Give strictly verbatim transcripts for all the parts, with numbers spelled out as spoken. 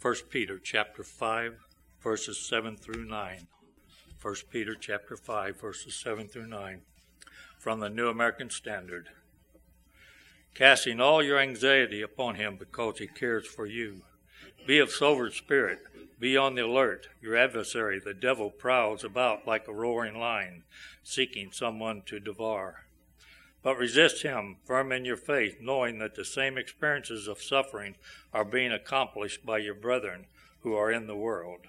First Peter chapter five, verses seven through nine. First Peter chapter five, verses seven through nine, from the New American Standard. Casting all your anxiety upon him because he cares for you. Be of sober spirit. Be on the alert. Your adversary, the devil, prowls about like a roaring lion, seeking someone to devour. But resist him, firm in your faith, knowing that the same experiences of suffering are being accomplished by your brethren who are in the world.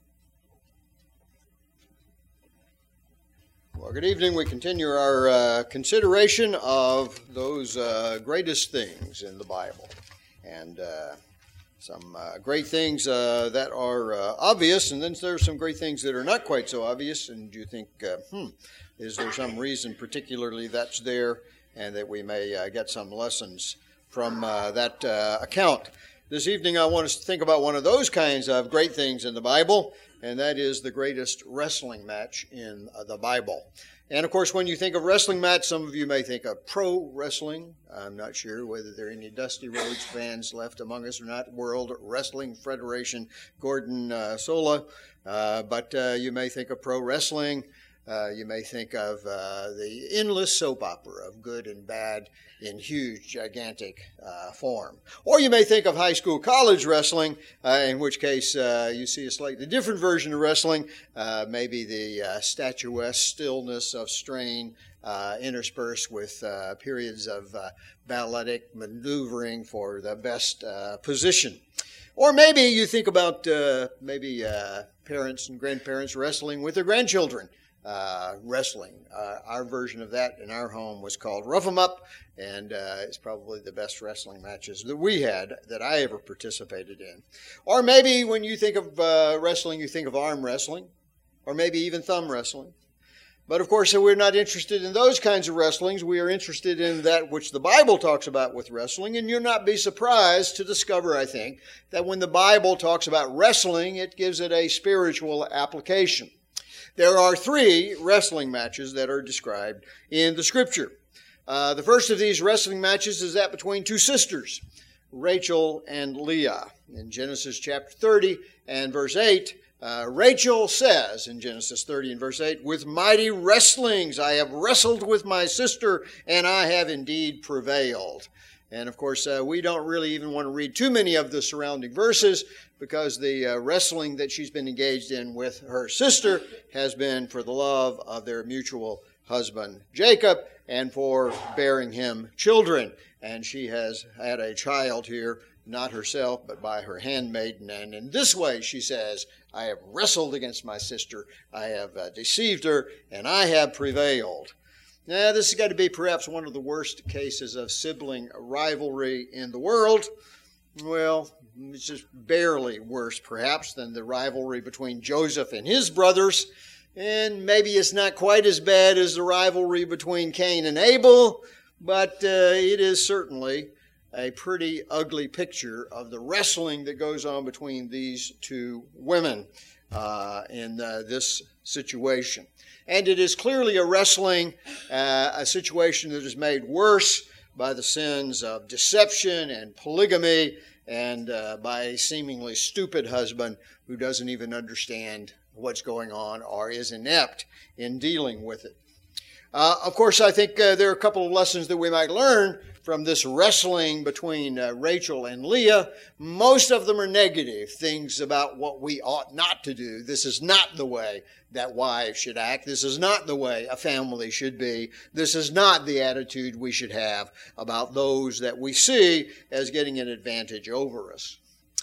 Well, good evening. We continue our uh, consideration of those uh, greatest things in the Bible. And uh, some uh, great things uh, that are uh, obvious, and then there's some great things that are not quite so obvious. And you think, uh, hmm, is there some reason particularly that's there, and that we may uh, get some lessons from uh, that uh, account? This evening I want us to think about one of those kinds of great things in the Bible, and that is the greatest wrestling match in uh, the Bible. And of course, when you think of wrestling match, some of you may think of pro wrestling. I'm not sure whether there are any Dusty Rhodes fans left among us or not. World Wrestling Federation, Gordon uh, Sola. Uh, but uh, you may think of pro wrestling. Uh, you may think of uh, the endless soap opera of good and bad in huge, gigantic uh, form. Or you may think of high school, college wrestling, uh, in which case uh, you see a slightly different version of wrestling, uh, maybe the uh, statuesque stillness of strain uh, interspersed with uh, periods of uh, balletic maneuvering for the best uh, position. Or maybe you think about uh, maybe uh, parents and grandparents wrestling with their grandchildren. Uh, wrestling. Uh, our version of that in our home was called Rough 'em Up, and uh, it's probably the best wrestling matches that we had that I ever participated in. Or maybe when you think of uh, wrestling, you think of arm wrestling, or maybe even thumb wrestling. But of course, we're not interested in those kinds of wrestlings. We are interested in that which the Bible talks about with wrestling, and you'll not be surprised to discover, I think, that when the Bible talks about wrestling, it gives it a spiritual application. There are three wrestling matches that are described in the Scripture. Uh, the first of these wrestling matches is that between two sisters, Rachel and Leah. In Genesis chapter thirty and verse eight, uh, Rachel says in Genesis thirty and verse eight, "With mighty wrestlings I have wrestled with my sister, and I have indeed prevailed." And of course, uh, we don't really even want to read too many of the surrounding verses, because the uh, wrestling that she's been engaged in with her sister has been for the love of their mutual husband, Jacob, and for bearing him children. And she has had a child here, not herself, but by her handmaiden. And in this way, she says, "I have wrestled against my sister, I have uh, deceived her, and I have prevailed." Now, this has got to be perhaps one of the worst cases of sibling rivalry in the world. Well, it's just barely worse, perhaps, than the rivalry between Joseph and his brothers. And maybe it's not quite as bad as the rivalry between Cain and Abel, but uh, it is certainly a pretty ugly picture of the wrestling that goes on between these two women uh, in uh, this situation. And it is clearly a wrestling, uh, a situation that is made worse by the sins of deception and polygamy, and uh, by a seemingly stupid husband who doesn't even understand what's going on or is inept in dealing with it. Uh, of course, I think uh, there are a couple of lessons that we might learn from this wrestling between uh, Rachel and Leah. Most of them are negative, things about what we ought not to do. This is not the way that wives should act. This is not the way a family should be. This is not the attitude we should have about those that we see as getting an advantage over us.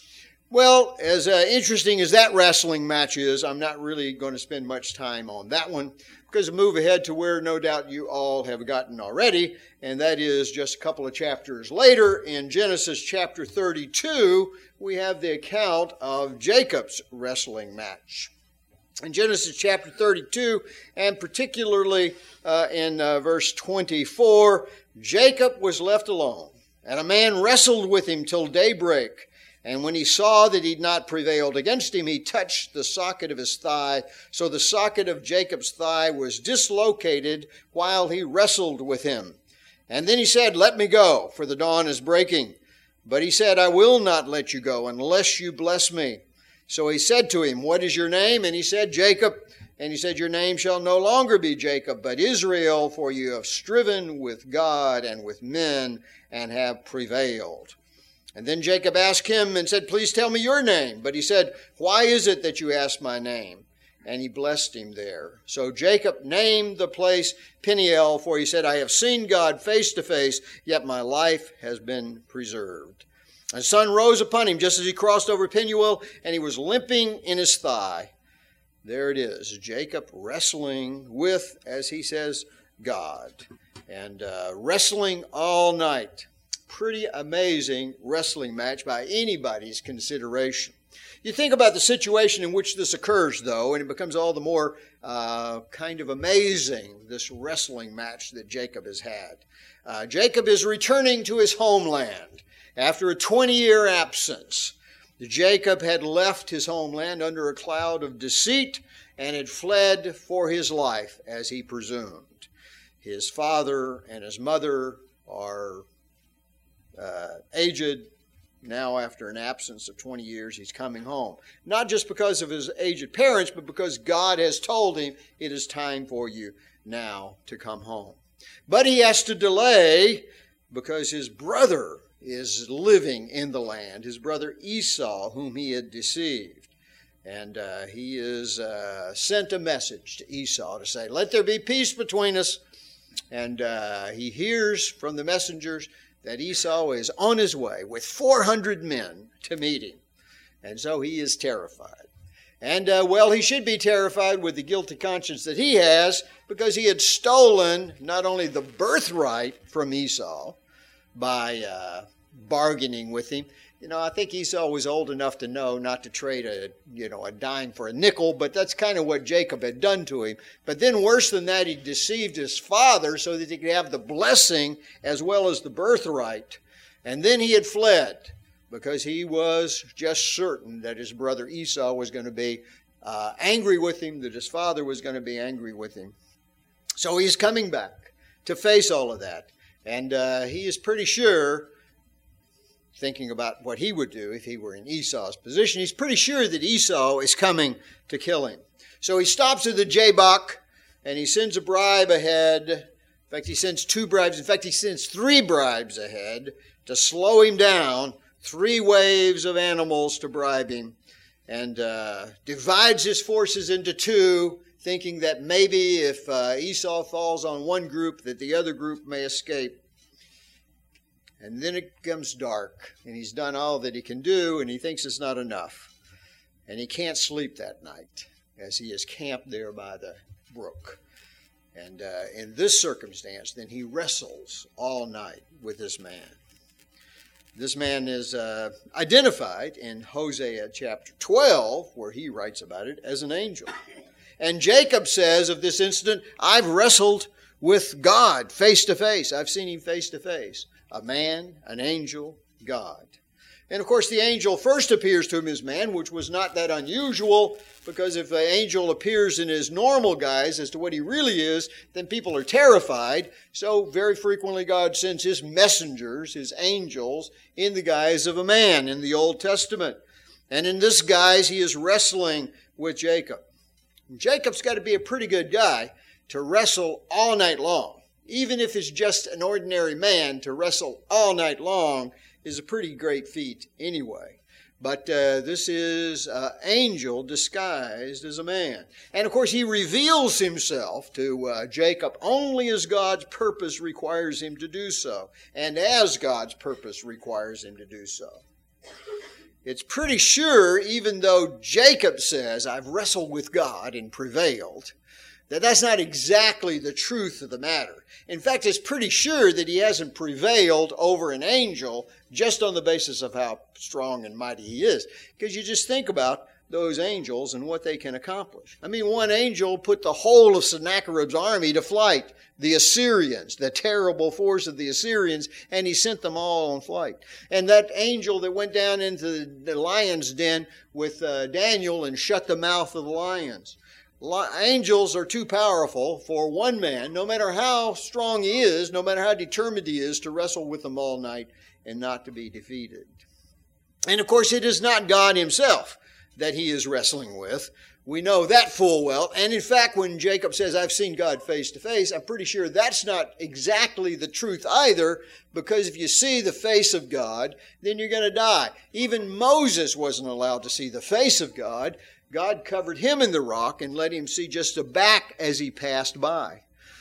Well, as uh, interesting as that wrestling match is, I'm not really going to spend much time on that one, because we move ahead to where no doubt you all have gotten already, and that is just a couple of chapters later. In Genesis chapter thirty-two, we have the account of Jacob's wrestling match. In Genesis chapter thirty-two, and particularly uh, in uh, verse twenty-four, Jacob was left alone, and a man wrestled with him till daybreak. And when he saw that he'd not prevailed against him, he touched the socket of his thigh. So the socket of Jacob's thigh was dislocated while he wrestled with him. And then he said, "Let me go, for the dawn is breaking." But he said, I will not let you go unless you bless me. So he said to him, what is your name? And he said, Jacob. And he said, your name shall no longer be Jacob, but Israel, for you have striven with God and with men and have prevailed. And then Jacob asked him and said, please tell me your name. But he said, why is it that you ask my name? And he blessed him there. So Jacob named the place Peniel, for he said, I have seen God face to face, yet my life has been preserved. And the sun rose upon him just as he crossed over Peniel, and he was limping in his thigh. There it is, Jacob wrestling with, as he says, God. And uh, wrestling all night. Pretty amazing wrestling match by anybody's consideration. You think about the situation in which this occurs, though, and it becomes all the more uh, kind of amazing, this wrestling match that Jacob has had. Uh, Jacob is returning to his homeland after a twenty-year absence. Jacob had left his homeland under a cloud of deceit and had fled for his life, as he presumed. His father and his mother are uh, aged. Now, after an absence of twenty years, he's coming home. Not just because of his aged parents, but because God has told him it is time for you now to come home. But he has to delay because his brother is living in the land, his brother Esau, whom he had deceived. And uh, he is uh, sent a message to Esau to say, let there be peace between us. And uh, he hears from the messengers that Esau is on his way with four hundred men to meet him. And so he is terrified. And, uh, well, he should be terrified with the guilty conscience that he has, because he had stolen not only the birthright from Esau by uh, bargaining with him. You know, I think Esau was old enough to know not to trade a, you know, a dime for a nickel, but that's kind of what Jacob had done to him. But then worse than that, he deceived his father so that he could have the blessing as well as the birthright. And then he had fled because he was just certain that his brother Esau was going to be uh, angry with him, that his father was going to be angry with him. So he's coming back to face all of that. And uh, he is pretty sure, thinking about what he would do if he were in Esau's position, he's pretty sure that Esau is coming to kill him. So he stops at the Jabbok and he sends a bribe ahead. In fact, he sends two bribes. In fact, he sends three bribes ahead to slow him down, three waves of animals to bribe him, and uh, divides his forces into two, thinking that maybe if uh, Esau falls on one group, that the other group may escape. And then it becomes dark, and he's done all that he can do, and he thinks it's not enough. And he can't sleep that night as he is camped there by the brook. And uh, in this circumstance, then he wrestles all night with this man. This man is uh, identified in Hosea chapter twelve, where he writes about it, as an angel. And Jacob says of this incident, I've wrestled with God face to face. I've seen him face to face. A man, an angel, God. And of course the angel first appears to him as man, which was not that unusual, because if the angel appears in his normal guise as to what he really is, then people are terrified. So very frequently God sends his messengers, his angels, in the guise of a man in the Old Testament. And in this guise he is wrestling with Jacob. And Jacob's got to be a pretty good guy to wrestle all night long. Even if it's just an ordinary man, to wrestle all night long is a pretty great feat anyway. But uh, this is an angel disguised as a man. And of course he reveals himself to uh, Jacob only as God's purpose requires him to do so, and as God's purpose requires him to do so. It's pretty sure, even though Jacob says, I've wrestled with God and prevailed, that that's not exactly the truth of the matter. In fact, it's pretty sure that he hasn't prevailed over an angel just on the basis of how strong and mighty he is. Because you just think about those angels and what they can accomplish. I mean, one angel put the whole of Sennacherib's army to flight, the Assyrians, the terrible force of the Assyrians, and he sent them all on flight. And that angel that went down into the lion's den with uh, Daniel and shut the mouth of the lions. Angels are too powerful for one man, no matter how strong he is, no matter how determined he is, to wrestle with them all night and not to be defeated. And of course, it is not God himself that he is wrestling with. We know that full well. And in fact, when Jacob says, I've seen God face to face, I'm pretty sure that's not exactly the truth either, because if you see the face of God, then you're going to die. Even Moses wasn't allowed to see the face of God. God covered him in the rock and let him see just the back as he passed by.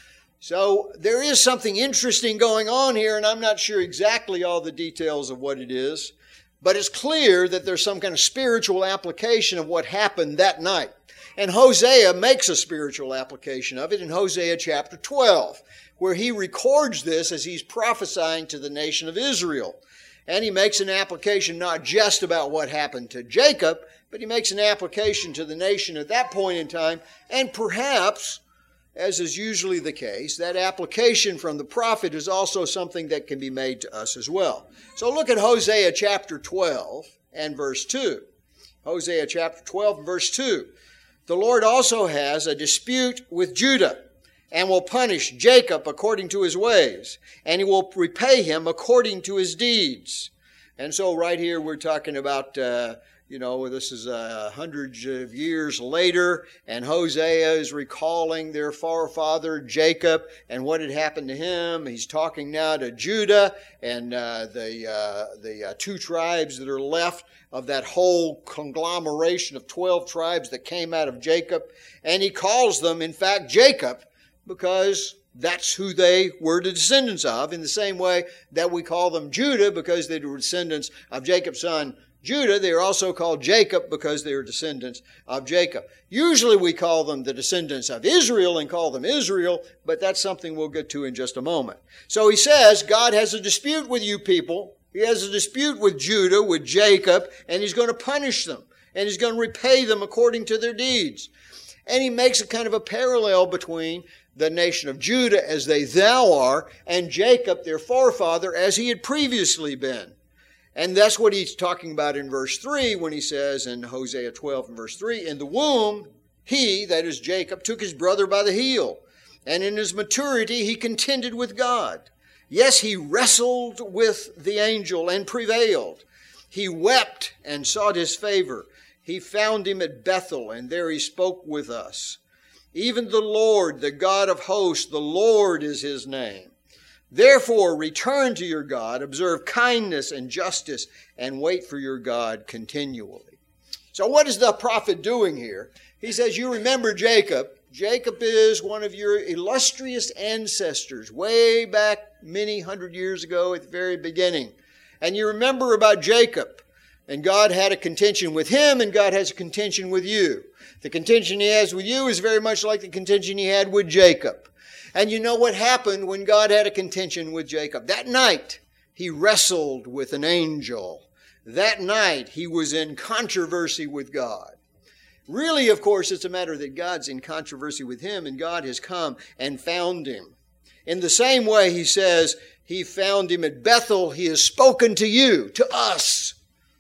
So there is something interesting going on here, and I'm not sure exactly all the details of what it is. But it's clear that there's some kind of spiritual application of what happened that night. And Hosea makes a spiritual application of it in Hosea chapter twelve, where he records this as he's prophesying to the nation of Israel. And he makes an application not just about what happened to Jacob, but he makes an application to the nation at that point in time, and perhaps, as is usually the case, that application from the prophet is also something that can be made to us as well. So look at Hosea chapter twelve and verse two. Hosea chapter twelve and verse two. The Lord also has a dispute with Judah, and will punish Jacob according to his ways, and he will repay him according to his deeds. And so right here we're talking about uh, You know, this is uh, hundreds of years later, and Hosea is recalling their forefather Jacob and what had happened to him. He's talking now to Judah and uh, the uh, the uh, two tribes that are left of that whole conglomeration of twelve tribes that came out of Jacob. And he calls them, in fact, Jacob, because that's who they were the descendants of, in the same way that we call them Judah because they were descendants of Jacob's son Judah. They are also called Jacob because they are descendants of Jacob. Usually we call them the descendants of Israel and call them Israel, but that's something we'll get to in just a moment. So he says, God has a dispute with you people. He has a dispute with Judah, with Jacob, and he's going to punish them. And he's going to repay them according to their deeds. And he makes a kind of a parallel between the nation of Judah as they thou are, and Jacob, their forefather, as he had previously been. And that's what he's talking about in verse three when he says in Hosea twelve and verse three, in the womb, he, that is Jacob, took his brother by the heel, and in his maturity he contended with God. Yes, he wrestled with the angel and prevailed. He wept and sought his favor. He found him at Bethel, and there he spoke with us. Even the Lord, the God of hosts, the Lord is his name. Therefore, return to your God, observe kindness and justice, and wait for your God continually. So what is the prophet doing here? He says, you remember Jacob. Jacob is one of your illustrious ancestors way back many hundred years ago at the very beginning. And you remember about Jacob. And God had a contention with him, and God has a contention with you. The contention he has with you is very much like the contention he had with Jacob. And you know what happened when God had a contention with Jacob? That night, he wrestled with an angel. That night, he was in controversy with God. Really, of course, it's a matter that God's in controversy with him, and God has come and found him. In the same way, he says, he found him at Bethel. He has spoken to you, to us.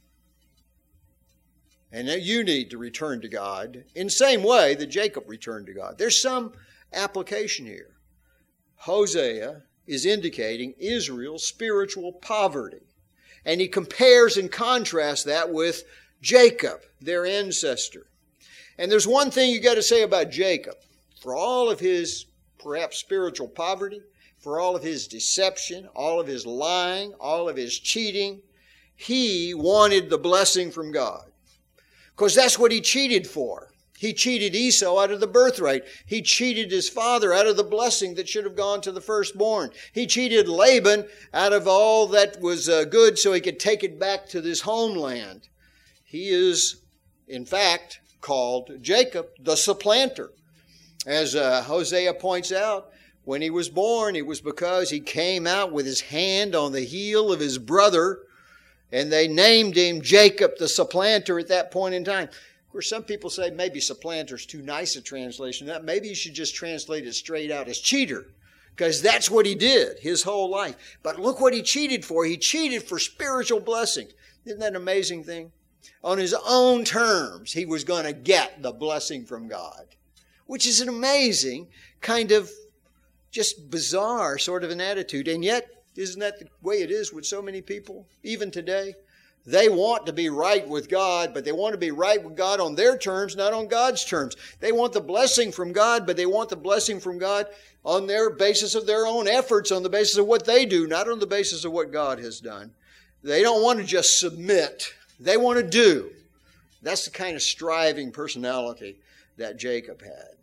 And now you need to return to God in the same way that Jacob returned to God. There's some application here. Hosea is indicating Israel's spiritual poverty. And he compares and contrasts that with Jacob, their ancestor. And there's one thing you got to say about Jacob. For all of his perhaps spiritual poverty, for all of his deception, all of his lying, all of his cheating, he wanted the blessing from God. Because that's what he cheated for. He cheated Esau out of the birthright. He cheated his father out of the blessing that should have gone to the firstborn. He cheated Laban out of all that was uh, good so he could take it back to this homeland. He is, in fact, called Jacob the supplanter. As uh, Hosea points out, when he was born, it was because he came out with his hand on the heel of his brother, and they named him Jacob the supplanter at that point in time. Of course, some people say maybe supplanter is too nice a translation. That maybe you should just translate it straight out as cheater, because that's what he did his whole life. But look what he cheated for. He cheated for spiritual blessings. Isn't that an amazing thing? On his own terms, he was going to get the blessing from God, which is an amazing kind of just bizarre sort of an attitude. And yet, Isn't that the way it is with so many people, even today? They want to be right with God, but they want to be right with God on their terms, not on God's terms. They want the blessing from God, but they want the blessing from God on their basis of their own efforts, on the basis of what they do, not on the basis of what God has done. They don't want to just submit. They want to do. That's the kind of striving personality that Jacob had.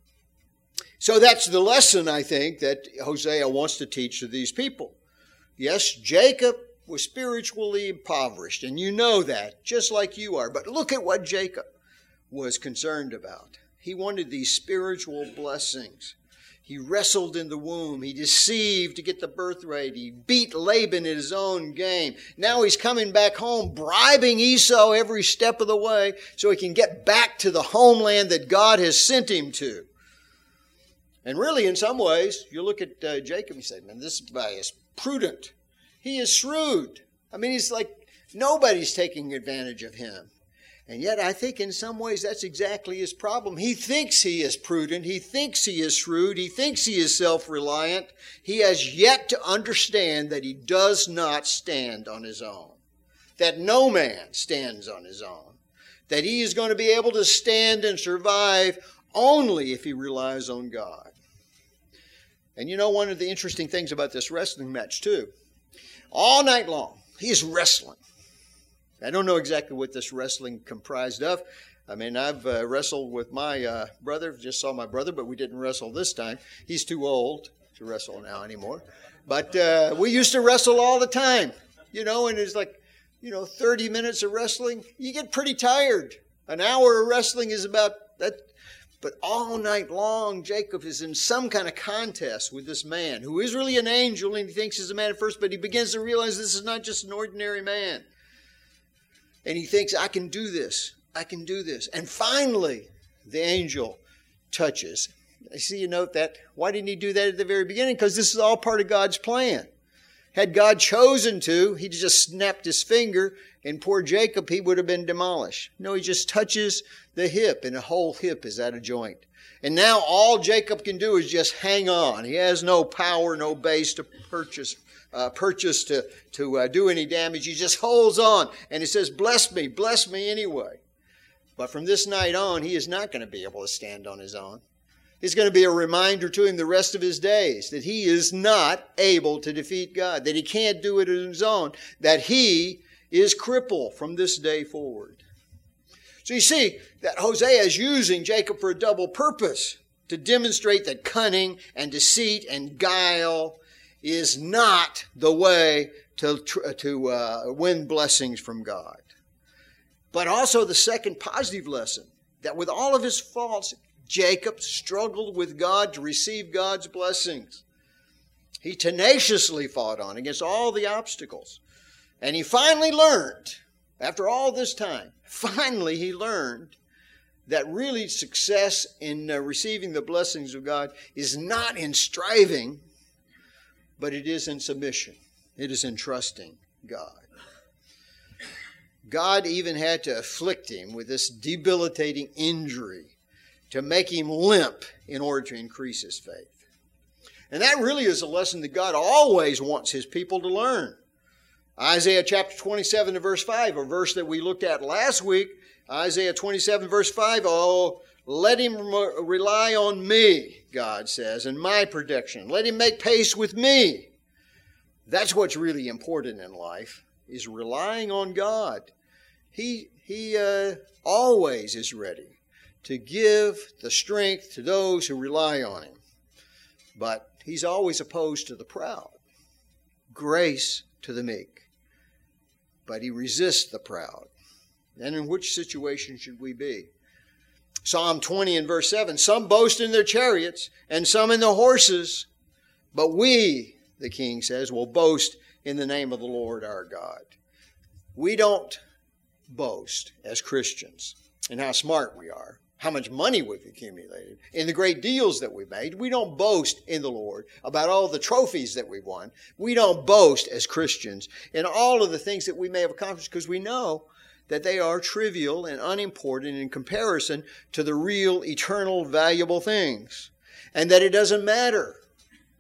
So that's the lesson, I think, that Hosea wants to teach to these people. Yes, Jacob was spiritually impoverished, and you know that, just like you are. But look at what Jacob was concerned about. He wanted these spiritual blessings. He wrestled in the womb. He deceived to get the birthright. He beat Laban in his own game. Now he's coming back home, bribing Esau every step of the way so he can get back to the homeland that God has sent him to. And really, in some ways, you look at uh, Jacob and you say, man, this guy is prudent. He is shrewd. I mean, he's like, nobody's taking advantage of him. And yet, I think in some ways that's exactly his problem. He thinks he is prudent. He thinks he is shrewd. He thinks he is self-reliant. He has yet to understand that he does not stand on his own. That no man stands on his own. That he is going to be able to stand and survive only if he relies on God. And you know one of the interesting things about this wrestling match too, all night long, he is wrestling. I don't know exactly what this wrestling comprised of. I mean, I've uh, wrestled with my uh, brother, just saw my brother, but we didn't wrestle this time. He's too old to wrestle now anymore. But uh, we used to wrestle all the time, you know, and it's like, you know, thirty minutes of wrestling, you get pretty tired. An hour of wrestling is about that. But all night long, Jacob is in some kind of contest with this man who is really an angel, and he thinks he's a man at first, but he begins to realize this is not just an ordinary man. And he thinks, I can do this. I can do this. And finally, the angel touches. I see you note that. Why didn't he do that at the very beginning? Because this is all part of God's plan. Had God chosen to, he'd just snapped his finger, and poor Jacob, he would have been demolished. No, he just touches the hip, and the whole hip is at a joint. And now all Jacob can do is just hang on. He has no power, no base to purchase, uh, purchase to, to uh, do any damage. He just holds on, and he says, bless me, bless me anyway. But from this night on, he is not going to be able to stand on his own. It's going to be a reminder to him the rest of his days that he is not able to defeat God, that he can't do it on his own, that he is crippled from this day forward. So you see that Hosea is using Jacob for a double purpose, to demonstrate that cunning and deceit and guile is not the way to, to uh, win blessings from God. But also the second positive lesson, that with all of his faults, Jacob struggled with God to receive God's blessings. He tenaciously fought on against all the obstacles. And he finally learned, after all this time, finally he learned that really success in uh, receiving the blessings of God is not in striving, but it is in submission. It is in trusting God. God even had to afflict him with this debilitating injury to make him limp in order to increase his faith. And that really is a lesson that God always wants his people to learn. Isaiah chapter twenty-seven and verse five, a verse that we looked at last week. Isaiah twenty-seven verse five, oh, let him rely on me, God says, and my protection. Let him make pace with me. That's what's really important in life, is relying on God. He, he uh, always is ready to give the strength to those who rely on him. But he's always opposed to the proud. Grace to the meek. But he resists the proud. And in which situation should we be? Psalm twenty and verse seven, some boast in their chariots and some in the horses, but we, the king says, will boast in the name of the Lord our God. We don't boast as Christians in how smart we are, how much money we've accumulated, in the great deals that we've made. We don't boast in the Lord about all the trophies that we've won. We don't boast as Christians in all of the things that we may have accomplished, because we know that they are trivial and unimportant in comparison to the real, eternal, valuable things. And that it doesn't matter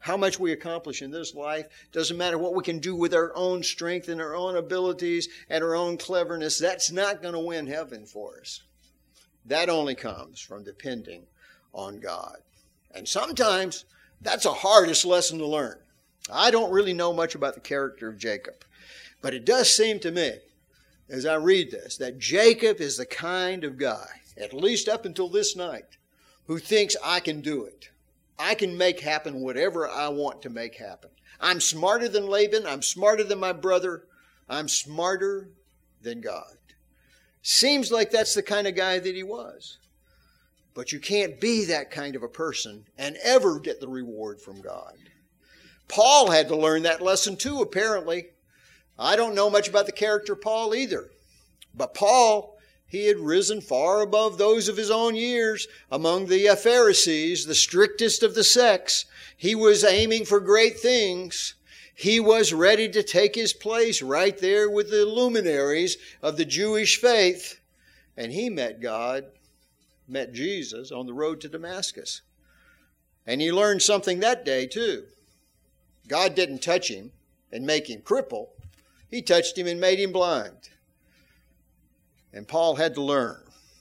how much we accomplish in this life. Doesn't matter what we can do with our own strength and our own abilities and our own cleverness. That's not going to win heaven for us. That only comes from depending on God. And sometimes that's the hardest lesson to learn. I don't really know much about the character of Jacob, but it does seem to me, as I read this, that Jacob is the kind of guy, at least up until this night, who thinks I can do it. I can make happen whatever I want to make happen. I'm smarter than Laban. I'm smarter than my brother. I'm smarter than God. Seems like that's the kind of guy that he was. But you can't be that kind of a person and ever get the reward from God. Paul had to learn that lesson too, apparently. I don't know much about the character of Paul either. But Paul, he had risen far above those of his own years among the Pharisees, the strictest of the sects. He was aiming for great things. He was ready to take his place right there with the luminaries of the Jewish faith. And he met God, met Jesus on the road to Damascus. And he learned something that day too. God didn't touch him and make him cripple. He touched him and made him blind. And Paul had to learn.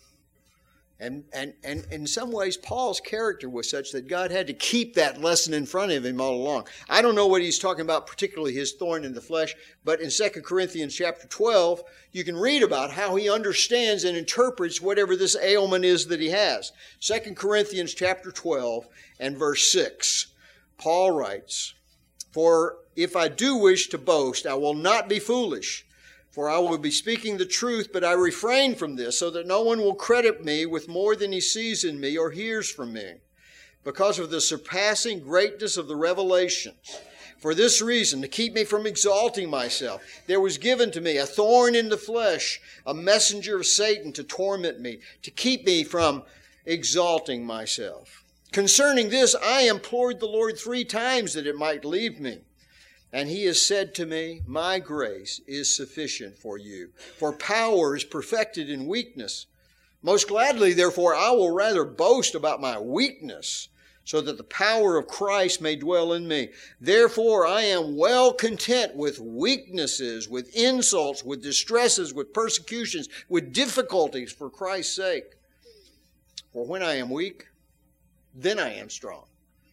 And, and, and in some ways, Paul's character was such that God had to keep that lesson in front of him all along. I don't know what he's talking about, particularly his thorn in the flesh, but in Second Corinthians chapter twelve, you can read about how he understands and interprets whatever this ailment is that he has. Second Corinthians chapter twelve and verse six, Paul writes, "For if I do wish to boast, I will not be foolish. For I will be speaking the truth, but I refrain from this, so that no one will credit me with more than he sees in me or hears from me, because of the surpassing greatness of the revelations. For this reason, to keep me from exalting myself, there was given to me a thorn in the flesh, a messenger of Satan to torment me, to keep me from exalting myself. Concerning this, I implored the Lord three times that it might leave me. And he has said to me, my grace is sufficient for you, for power is perfected in weakness. Most gladly, therefore, I will rather boast about my weakness, so that the power of Christ may dwell in me. Therefore, I am well content with weaknesses, with insults, with distresses, with persecutions, with difficulties for Christ's sake. For when I am weak, then I am strong.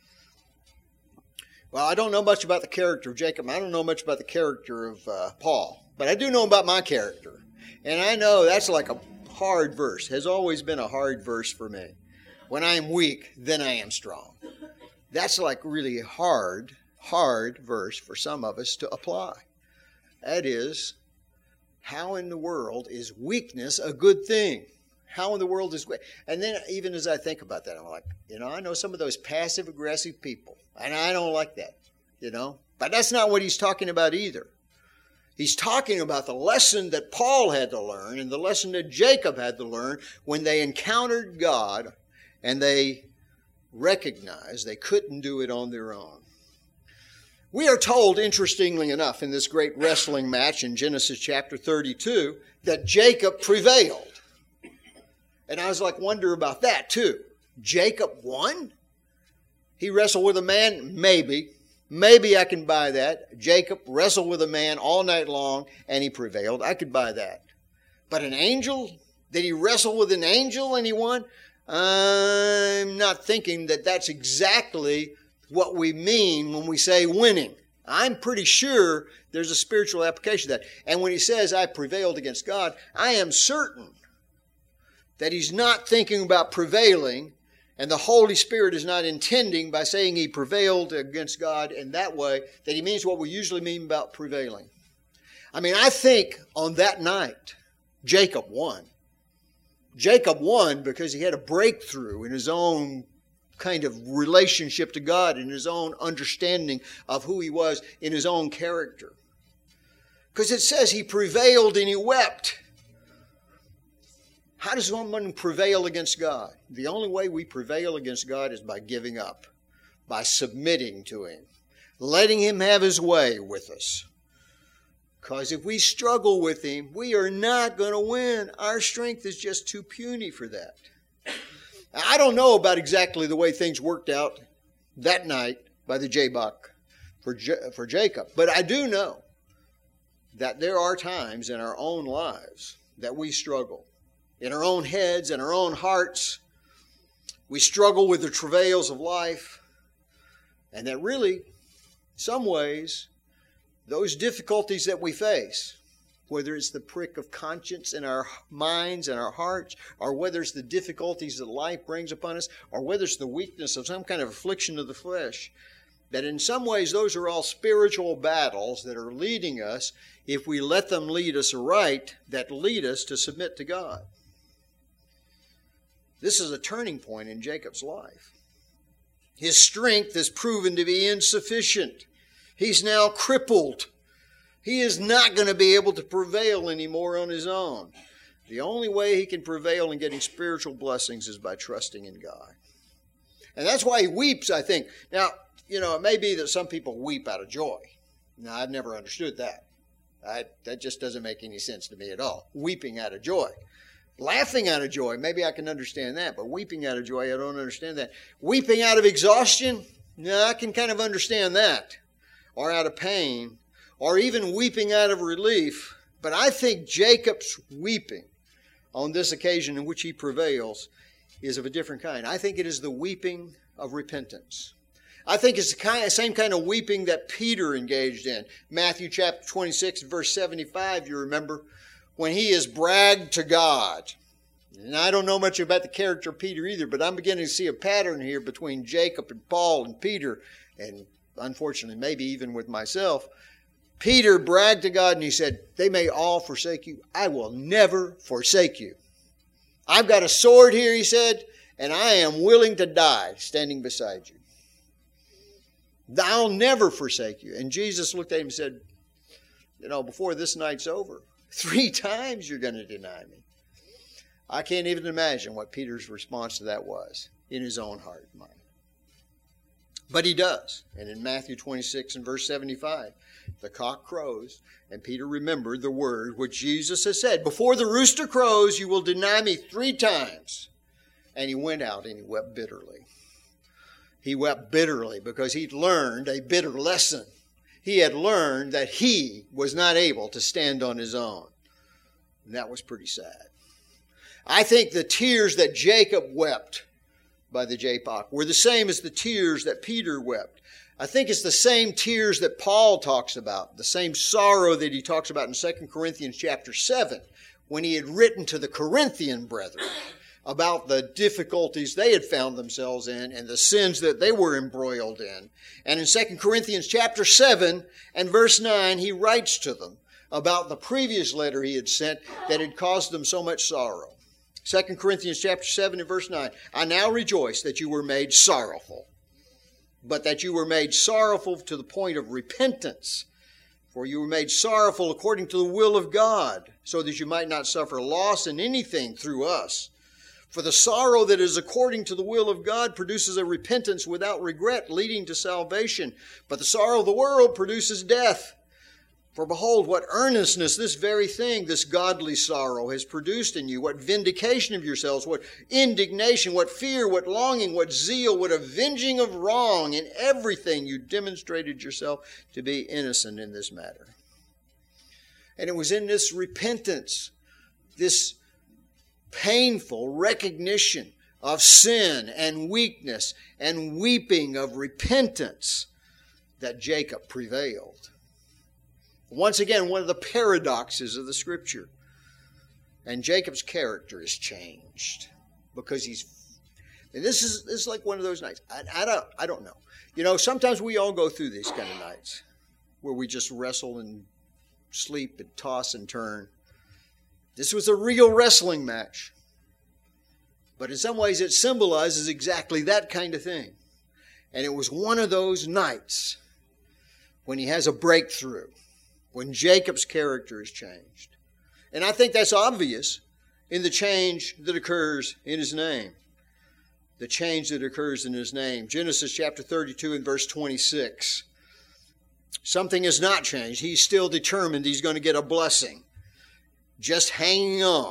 Well, I don't know much about the character of Jacob. I don't know much about the character of uh, Paul. But I do know about my character. And I know that's like a hard verse. Has always been a hard verse for me. When I am weak, then I am strong. That's like really hard, hard verse for some of us to apply. That is, how in the world is weakness a good thing? How in the world is weak? And then even as I think about that, I'm like, you know, I know some of those passive-aggressive people. And I don't like that, you know. But that's not what he's talking about either. He's talking about the lesson that Paul had to learn and the lesson that Jacob had to learn when they encountered God and they recognized they couldn't do it on their own. We are told, interestingly enough, in this great wrestling match in Genesis chapter thirty-two, that Jacob prevailed. And I was like, wonder about that too. Jacob won? He wrestled with a man? Maybe. Maybe I can buy that. Jacob wrestled with a man all night long and he prevailed. I could buy that. But an angel? Did he wrestle with an angel and he won? I'm not thinking that that's exactly what we mean when we say winning. I'm pretty sure there's a spiritual application of that. And when he says, I prevailed against God, I am certain that he's not thinking about prevailing, and the Holy Spirit is not intending by saying he prevailed against God in that way, that he means what we usually mean about prevailing. I mean, I think on that night, Jacob won. Jacob won because he had a breakthrough in his own kind of relationship to God, in his own understanding of who he was, in his own character. Because it says he prevailed and he wept. How does one prevail against God? The only way we prevail against God is by giving up, by submitting to him, letting him have his way with us. Because if we struggle with him, we are not going to win. Our strength is just too puny for that. I don't know about exactly the way things worked out that night by the Jabbok for, J- for Jacob. But I do know that there are times in our own lives that we struggle. In our own heads, in our own hearts, we struggle with the travails of life. And that really, in some ways, those difficulties that we face, whether it's the prick of conscience in our minds and our hearts, or whether it's the difficulties that life brings upon us, or whether it's the weakness of some kind of affliction of the flesh, that in some ways those are all spiritual battles that are leading us, if we let them lead us aright, that lead us to submit to God. This is a turning point in Jacob's life. His strength is proven to be insufficient. He's now crippled. He is not going to be able to prevail anymore on his own. The only way he can prevail in getting spiritual blessings is by trusting in God. And that's why he weeps, I think. Now, you know, it may be that some people weep out of joy. Now, I've never understood that. I, that just doesn't make any sense to me at all. Weeping out of joy. Laughing out of joy, maybe I can understand that. But weeping out of joy, I don't understand that. Weeping out of exhaustion, no, I can kind of understand that. Or out of pain. Or even weeping out of relief. But I think Jacob's weeping on this occasion in which he prevails is of a different kind. I think it is the weeping of repentance. I think it's the kind, same kind of weeping that Peter engaged in. Matthew chapter twenty-six, verse seventy-five, you remember, when he is bragged to God. And I don't know much about the character of Peter either, but I'm beginning to see a pattern here between Jacob and Paul and Peter, and unfortunately maybe even with myself. Peter bragged to God and he said, they may all forsake you. I will never forsake you. I've got a sword here, he said, and I am willing to die standing beside you. I'll never forsake you. And Jesus looked at him and said, you know, before this night's over, three times you're going to deny me. I can't even imagine what Peter's response to that was in his own heart and mind. But he does. And in Matthew twenty-six and verse seventy-five, the cock crows, and Peter remembered the word which Jesus has said, before the rooster crows, you will deny me three times. And he went out and he wept bitterly. He wept bitterly because he'd learned a bitter lesson. He had learned that he was not able to stand on his own. And that was pretty sad. I think the tears that Jacob wept by the Jabbok were the same as the tears that Peter wept. I think it's the same tears that Paul talks about, the same sorrow that he talks about in Second Corinthians chapter seven, when he had written to the Corinthian brethren about the difficulties they had found themselves in and the sins that they were embroiled in. And in Second Corinthians chapter seven and verse nine, he writes to them about the previous letter he had sent that had caused them so much sorrow. Second Corinthians chapter seven and verse nine, I now rejoice that you were made sorrowful, but that you were made sorrowful to the point of repentance. For you were made sorrowful according to the will of God, so that you might not suffer loss in anything through us. For the sorrow that is according to the will of God produces a repentance without regret, leading to salvation. But the sorrow of the world produces death. For behold, what earnestness this very thing, this godly sorrow, has produced in you. What vindication of yourselves, what indignation, what fear, what longing, what zeal, what avenging of wrong. In everything you demonstrated yourself to be innocent in this matter. And it was in this repentance, this painful recognition of sin and weakness and weeping of repentance that Jacob prevailed. Once again, one of the paradoxes of the Scripture. And Jacob's character is changed because he's. And this is this is like one of those nights. I, I don't I don't know. You know, sometimes we all go through these kind of nights where we just wrestle and sleep and toss and turn. This was a real wrestling match. But in some ways it symbolizes exactly that kind of thing. And it was one of those nights when he has a breakthrough, when Jacob's character is changed. And I think that's obvious in the change that occurs in his name. The change that occurs in his name. Genesis chapter thirty-two and verse twenty-six. Something has not changed. He's still determined he's going to get a blessing. Just hanging on.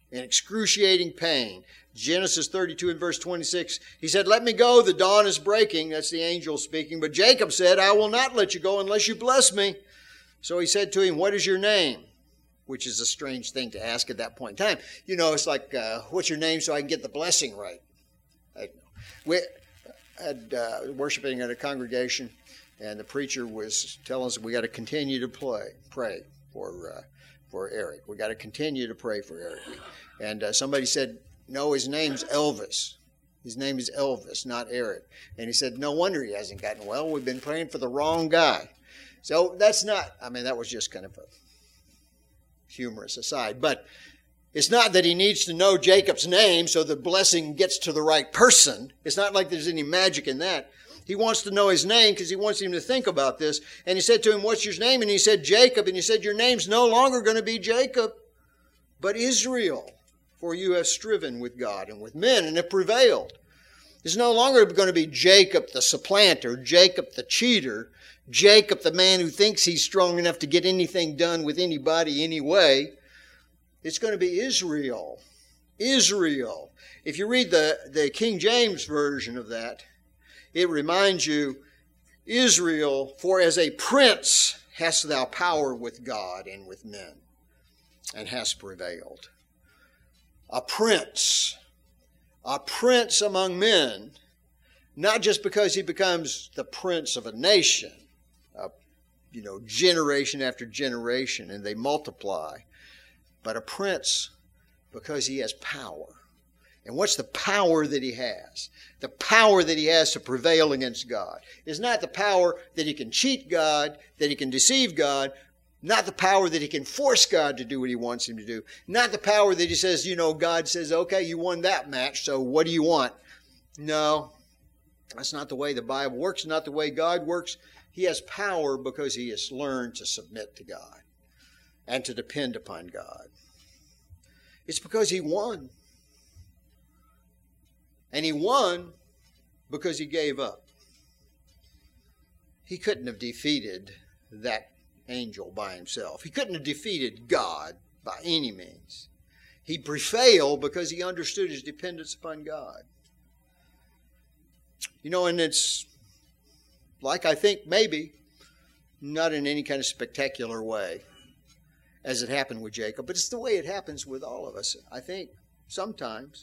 in excruciating pain. Genesis thirty-two and verse twenty-six, he said, "Let me go, the dawn is breaking." That's the angel speaking. But Jacob said, "I will not let you go unless you bless me." So he said to him, "What is your name?" Which is a strange thing to ask at that point in time. You know, it's like, uh, what's your name so I can get the blessing right? I, we had uh, worshiping at a congregation, and the preacher was telling us we got to continue to play, pray for uh, for Eric. We got to continue to pray for Eric. And uh, somebody said, "No, his name's Elvis. His name is Elvis, not Eric." And he said, "No wonder he hasn't gotten well. We've been praying for the wrong guy." So that's not, I mean, that was just kind of a humorous aside. But it's not that he needs to know Jacob's name so the blessing gets to the right person. It's not like there's any magic in that. He wants to know his name because he wants him to think about this. And he said to him, "What's your name?" And he said, "Jacob." And he said, "Your name's no longer going to be Jacob, but Israel. For you have striven with God and with men and have prevailed." It's no longer going to be Jacob the supplanter, Jacob the cheater, Jacob the man who thinks he's strong enough to get anything done with anybody anyway. It's going to be Israel. Israel. If you read the, the King James version of that, it reminds you, "Israel, for as a prince hast thou power with God and with men, and hast prevailed." A prince, a prince among men, not just because he becomes the prince of a nation, uh, you know, generation after generation, and they multiply, but a prince because he has power. And what's the power that he has? The power that he has to prevail against God is not the power that he can cheat God, that he can deceive God, not the power that he can force God to do what he wants him to do. Not the power that he says, you know, God says, "Okay, you won that match, so what do you want?" No, that's not the way the Bible works, not the way God works. He has power because he has learned to submit to God and to depend upon God. It's because he won. And he won because he gave up. He couldn't have defeated that angel by himself. He couldn't have defeated God by any means. He prevailed because he understood his dependence upon God. You know, and it's like, I think maybe, not in any kind of spectacular way as it happened with Jacob, but it's the way it happens with all of us. I think sometimes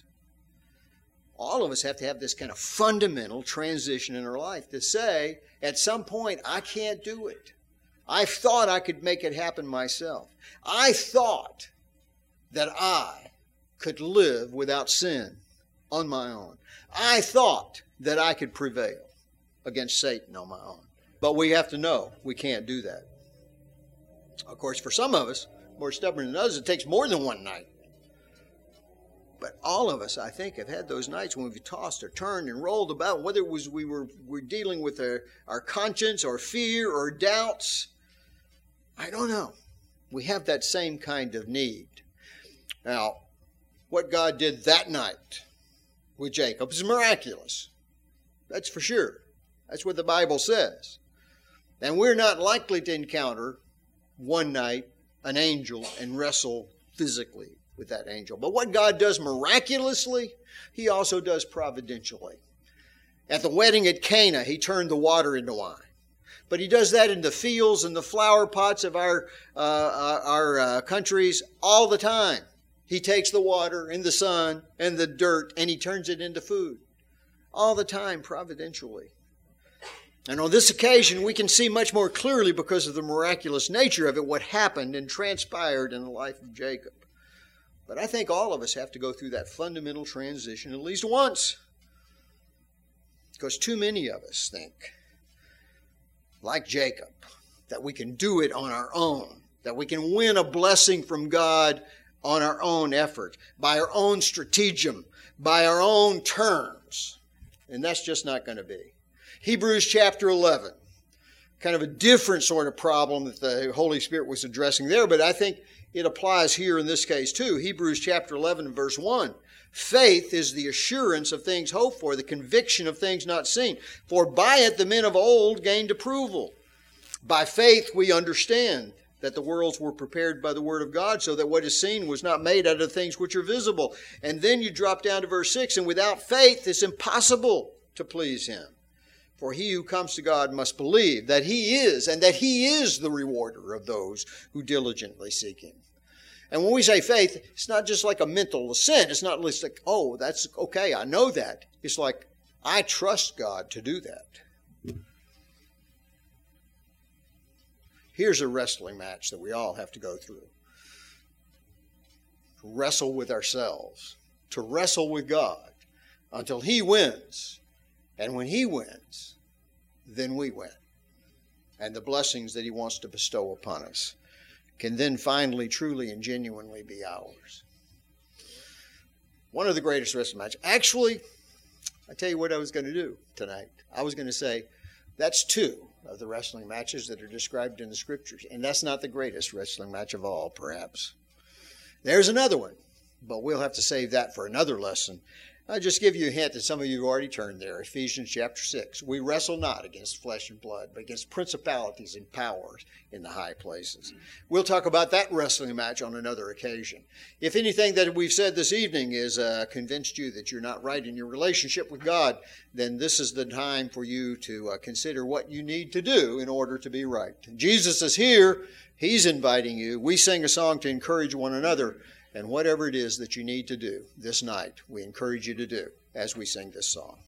all of us have to have this kind of fundamental transition in our life to say, at some point, I can't do it. I thought I could make it happen myself. I thought that I could live without sin on my own. I thought that I could prevail against Satan on my own. But we have to know we can't do that. Of course, for some of us, more stubborn than others, it takes more than one night. But all of us, I think, have had those nights when we've tossed or turned and rolled about, whether it was we were, we were dealing with our, our conscience or fear or doubts. I don't know. We have that same kind of need. Now, what God did that night with Jacob is miraculous. That's for sure. That's what the Bible says. And we're not likely to encounter one night an angel and wrestle physically with that angel. But what God does miraculously, he also does providentially. At the wedding at Cana, he turned the water into wine. But he does that in the fields and the flower pots of our, uh, our uh, countries all the time. He takes the water and the sun and the dirt and he turns it into food. All the time, providentially. And on this occasion, we can see much more clearly because of the miraculous nature of it, what happened and transpired in the life of Jacob. But I think all of us have to go through that fundamental transition at least once. Because too many of us think, like Jacob, that we can do it on our own, that we can win a blessing from God on our own effort, by our own stratagem, by our own terms. And that's just not going to be. Hebrews chapter eleven, kind of a different sort of problem that the Holy Spirit was addressing there, but I think it applies here in this case too. Hebrews chapter eleven, verse one. Faith is the assurance of things hoped for, the conviction of things not seen. For by it the men of old gained approval. By faith we understand that the worlds were prepared by the word of God, so that what is seen was not made out of things which are visible. And then you drop down to verse six, and without faith it's impossible to please him. For he who comes to God must believe that he is, and that he is the rewarder of those who diligently seek him. And when we say faith, it's not just like a mental assent. It's not just like, oh, that's okay, I know that. It's like, I trust God to do that. Here's a wrestling match that we all have to go through. To wrestle with ourselves. To wrestle with God until he wins. And when he wins, then we win. And the blessings that he wants to bestow upon us can then finally, truly, and genuinely be ours. One of the greatest wrestling matches. Actually, I tell you what I was going to do tonight. I was going to say, that's two of the wrestling matches that are described in the Scriptures. And that's not the greatest wrestling match of all, perhaps. There's another one, but we'll have to save that for another lesson. I'll just give you a hint that some of you have already turned there. Ephesians chapter six. We wrestle not against flesh and blood, but against principalities and powers in the high places. We'll talk about that wrestling match on another occasion. If anything that we've said this evening has uh, convinced you that you're not right in your relationship with God, then this is the time for you to uh, consider what you need to do in order to be right. Jesus is here. He's inviting you. We sing a song to encourage one another. And whatever it is that you need to do this night, we encourage you to do as we sing this song.